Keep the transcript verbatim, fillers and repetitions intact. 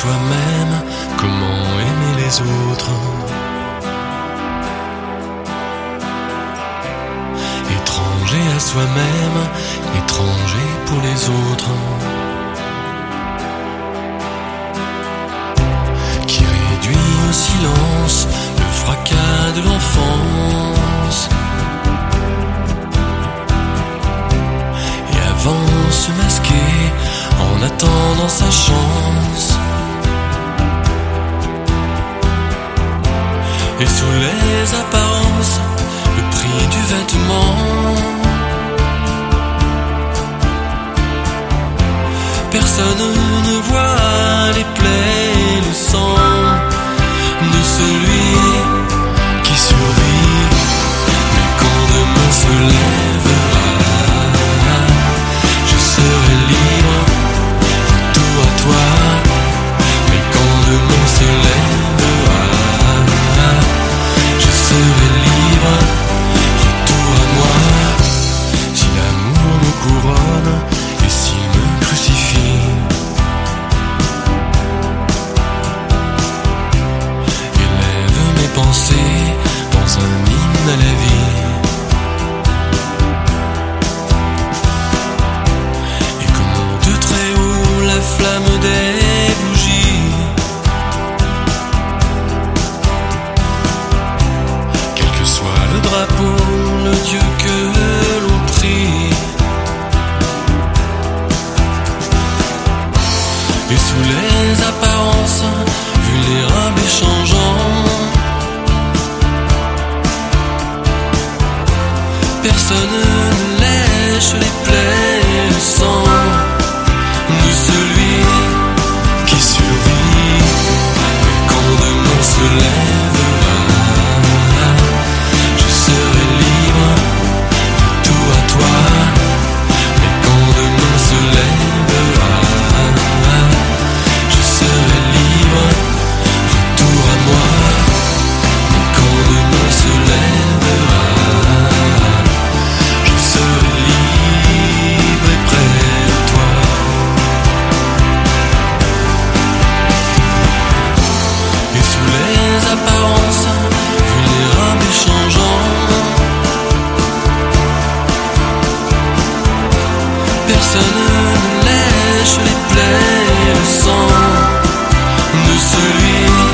soi-même, comment aimer les autres. Étranger à soi-même, étranger pour les autres. Qui réduit au silence le fracas de l'enfance. Et avance masqué en attendant sa chance. Et sous les apparences, le prix du vêtement. Personne ne voit les plaies et le sang de celui qui survit. Mais quand demain se lèvera, je serai libre, retour à toi. Mais quand demain se lèvera, je serai libre, retour à moi. Si l'amour me couronne et s'il me crucifie, élève mes pensées dans un hymne à la vie. Et que monte très haut la flamme des bougies. Quel que soit le drapeau, le Dieu que l'on prie. Et sous les apparences, vulnérables et changeants, personne ne lèche les plaies et le sang de celui qui survit. Mais quand demain se lèvera, je serai libre, retour à toi. Mais quand demain se lèvera, je serai libre, retour à moi. Mais quand demain se lèvera, je serai libre et près de toi. Et sous les apparences, vulnérables et changeants, personne ne lèche les plaies et le sang de celui